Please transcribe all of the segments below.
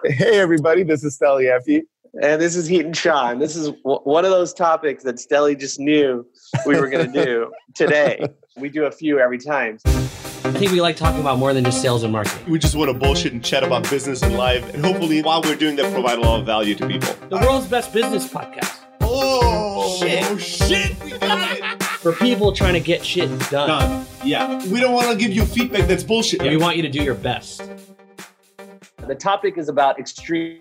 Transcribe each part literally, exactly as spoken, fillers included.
Hey, everybody. This is Steli Effie. And this is Heaton Sean. This is w- one of those topics that Steli just knew we were going to do today. We do a few every time. I think we like talking about more than just sales and marketing. We just want to bullshit and chat about business and life. And hopefully, while we're doing that, provide a lot of value to people. The world's best business podcast. Oh, shit. Oh, shit. We got it. For people trying to get shit done. Done. Yeah. We don't want to give you feedback that's bullshit. Yeah, we want you to do your best. The topic is about extreme,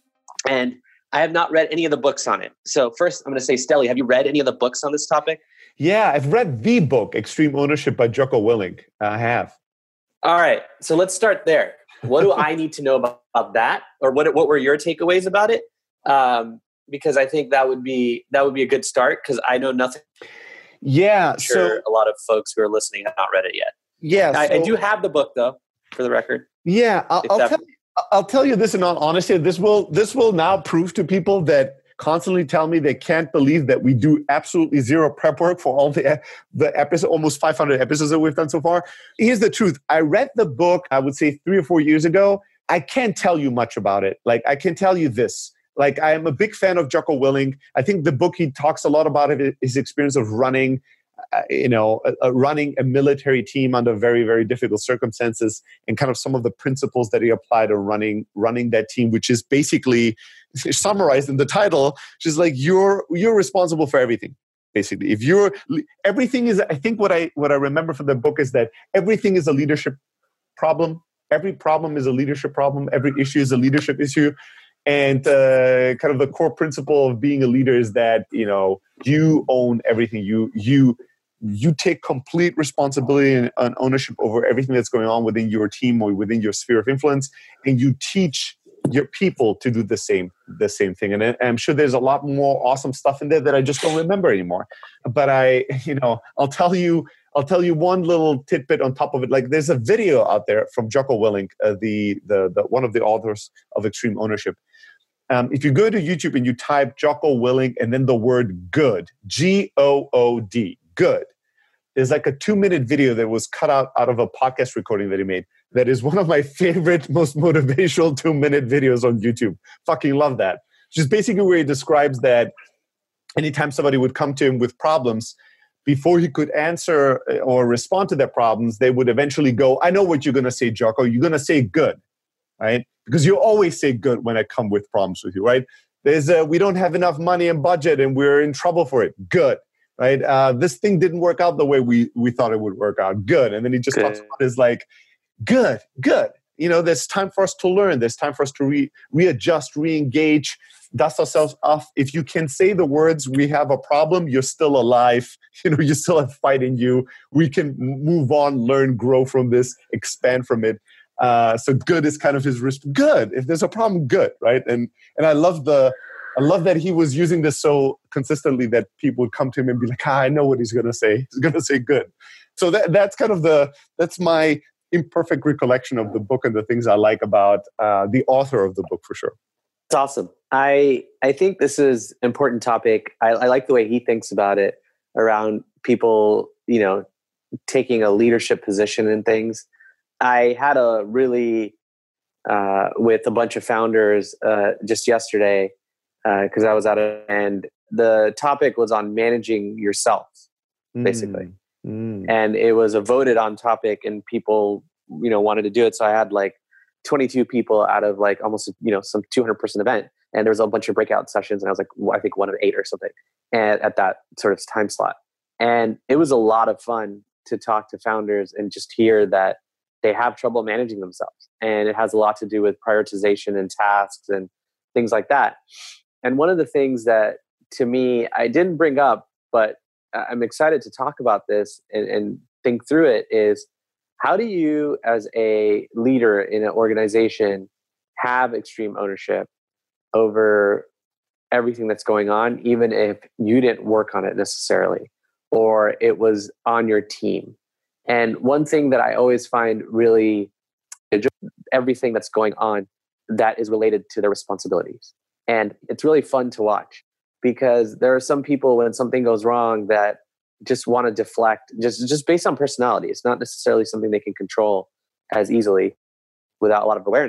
and I have not read any of the books on it. So first, I'm going to say, Steli, have you read any of the books on this topic? Yeah, I've read the book, Extreme Ownership by Jocko Willink. I have. All right. So let's start there. What do I need to know about, about that? Or what what were your takeaways about it? Um, because I think that would be that would be a good start, because I know nothing. Yeah. I'm sure so a lot of folks who are listening have not read it yet. Yeah. I, so, I do have the book, though, for the record. Yeah. I'll, I'll tell you. I'll tell you this in all honesty. This will this will now prove to people that constantly tell me they can't believe that we do absolutely zero prep work for all the the episode, almost five hundred episodes that we've done so far. Here's the truth. I read the book, I would say three or four years ago. I can't tell you much about it. Like, I can tell you this. Like, I am a big fan of Jocko Willink. I think the book, he talks a lot about it, his experience of running Uh, you know, uh, uh, running a military team under very, very difficult circumstances, and kind of some of the principles that he applied to running running that team, which is basically summarized in the title, which is like you're you're responsible for everything. Basically, if you're everything is, I think what I what I remember from the book is that everything is a leadership problem. Every problem is a leadership problem. Every issue is a leadership issue. And uh, kind of the core principle of being a leader is that, you know, you own everything. You you you take complete responsibility and, and ownership over everything that's going on within your team or within your sphere of influence, and you teach your people to do the same the same thing. And, I, and I'm sure there's a lot more awesome stuff in there that I just don't remember anymore. But I, you know, I'll tell you. I'll tell you one little tidbit on top of it. Like, there's a video out there from Jocko Willink, uh, the, the the one of the authors of Extreme Ownership. Um, if you go to YouTube and you type Jocko Willink and then the word good, G O O D, good, there's like a two-minute video that was cut out, out of a podcast recording that he made. That is one of my favorite, most motivational two-minute videos on YouTube. Fucking love that. Just basically where he describes that anytime somebody would come to him with problems, before he could answer or respond to their problems, they would eventually go, I know what you're going to say, Jocko. You're going to say good, right? Because you always say good when I come with problems with you, right? There's a, we don't have enough money and budget and we're in trouble for it. Good, right? Uh, this thing didn't work out the way we, we thought it would work out. Good. And then he just good. talks about his like, good, good. You know, there's time for us to learn. There's time for us to re, readjust, re-engage, dust ourselves off. If you can say the words, we have a problem, you're still alive. You know, you still have fight in you. We can move on, learn, grow from this, expand from it. Uh, so good is kind of his risk. Good. If there's a problem, good, right? And and I love the, I love that he was using this so consistently that people would come to him and be like, ah, I know what he's going to say. He's going to say good. So that that's kind of the, that's my imperfect recollection of the book and the things I like about uh, the author of the book, for sure. It's awesome. I I think this is an important topic. I, I like the way he thinks about it around people, you know, taking a leadership position in things. I had a really, uh, with a bunch of founders uh, just yesterday, because uh, I was out of, and the topic was on managing yourself, basically. Mm. Mm. And it was a voted on topic and people, you know, wanted to do it. So I had like twenty-two people out of like almost, you know, some two hundred person event. And there was a bunch of breakout sessions. And I was like, well, I think one of eight or something and at that sort of time slot. And it was a lot of fun to talk to founders and just hear that they have trouble managing themselves. And it has a lot to do with prioritization and tasks and things like that. And one of the things that to me, I didn't bring up, but I'm excited to talk about this and, and think through it is, how do you as a leader in an organization have extreme ownership over everything that's going on, even if you didn't work on it necessarily, or it was on your team? And one thing that I always find really, everything that's going on that is related to their responsibilities. And it's really fun to watch because there are some people when something goes wrong that just want to deflect, just, just based on personality. It's not necessarily something they can control as easily without a lot of awareness.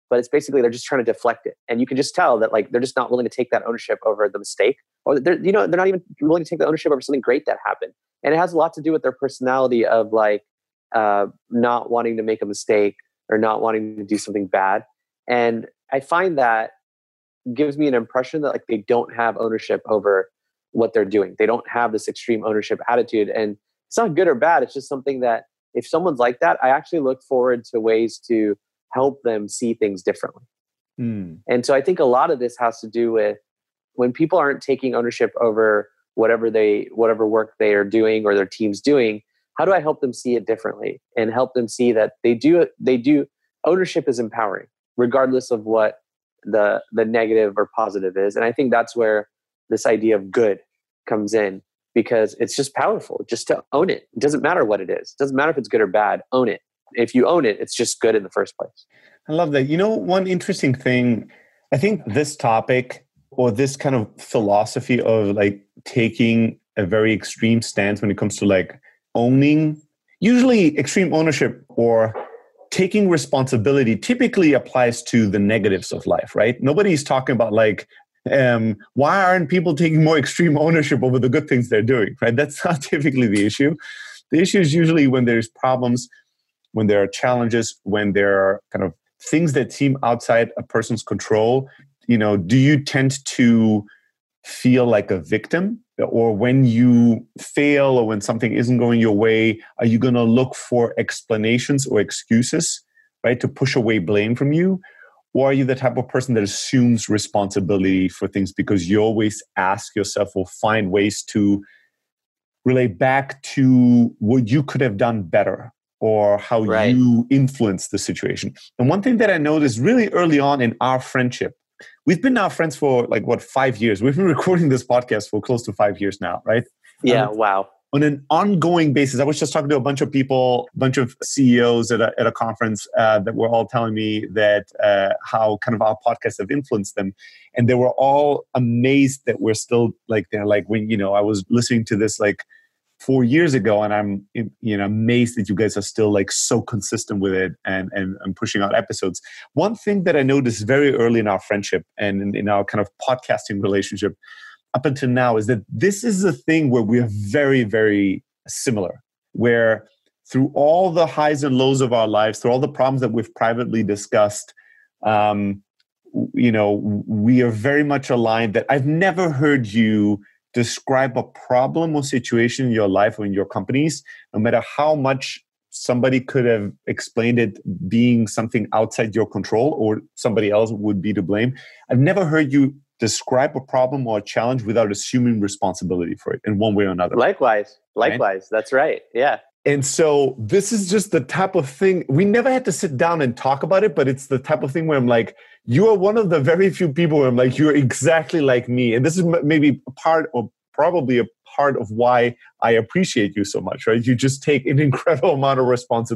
but it's basically they're just trying to deflect it. And you can just tell that like they're just not willing to take that ownership over the mistake, or they're, you know, they're not even willing to take the ownership over something great that happened. And it has a lot to do with their personality of like uh, not wanting to make a mistake or not wanting to do something bad. And I find that gives me an impression that like they don't have ownership over what they're doing. They don't have this extreme ownership attitude. And it's not good or bad. It's just something that if someone's like that, I actually look forward to ways to help them see things differently. Mm. And so I think a lot of this has to do with when people aren't taking ownership over whatever they, whatever work they are doing or their team's doing, how do I help them see it differently and help them see that they do, they do, ownership is empowering regardless of what the, the negative or positive is. And I think that's where this idea of good comes in, because it's just powerful just to own it. It doesn't matter what it is. It doesn't matter if it's good or bad. Own it. If you own it, it's just good in the first place. I love that. You know, one interesting thing, I think this topic or this kind of philosophy of like taking a very extreme stance when it comes to like owning, usually extreme ownership or taking responsibility typically applies to the negatives of life, right? Nobody's talking about like, Um, why aren't people taking more extreme ownership over the good things they're doing, right? That's not typically the issue. The issue is usually when there's problems, when there are challenges, when there are kind of things that seem outside a person's control. You know, do you tend to feel like a victim? Or when you fail or when something isn't going your way, are you going to look for explanations or excuses, right, to push away blame from you? Or are you the type of person that assumes responsibility for things because you always ask yourself or find ways to relate back to what you could have done better or how right. you influenced the situation? And one thing that I noticed really early on in our friendship, we've been now friends for like, what, five years? We've been recording this podcast for close to five years now, right? Yeah, um, wow. On an ongoing basis, I was just talking to a bunch of people, a bunch of C E Os at a, at a conference uh, that were all telling me that uh, how kind of our podcasts have influenced them. And they were all amazed that we're still like, they're like, when, you know, I was listening to this like four years ago and I'm, you know, amazed that you guys are still like so consistent with it and, and, and pushing out episodes. One thing that I noticed very early in our friendship and in, in our kind of podcasting relationship up until now is that this is a thing where we are very, very similar, where through all the highs and lows of our lives, through all the problems that we've privately discussed, um, you know, we are very much aligned that I've never heard you describe a problem or situation in your life or in your companies, no matter how much somebody could have explained it being something outside your control or somebody else would be to blame. I've never heard you describe a problem or a challenge without assuming responsibility for it in one way or another. Likewise. Likewise. Right? That's right. Yeah. And so this is just the type of thing, we never had to sit down and talk about it, but it's the type of thing where I'm like, you are one of the very few people where I'm like, you're exactly like me. And this is maybe a part or probably a part of why I appreciate you so much, right? You just take an incredible amount of responsibility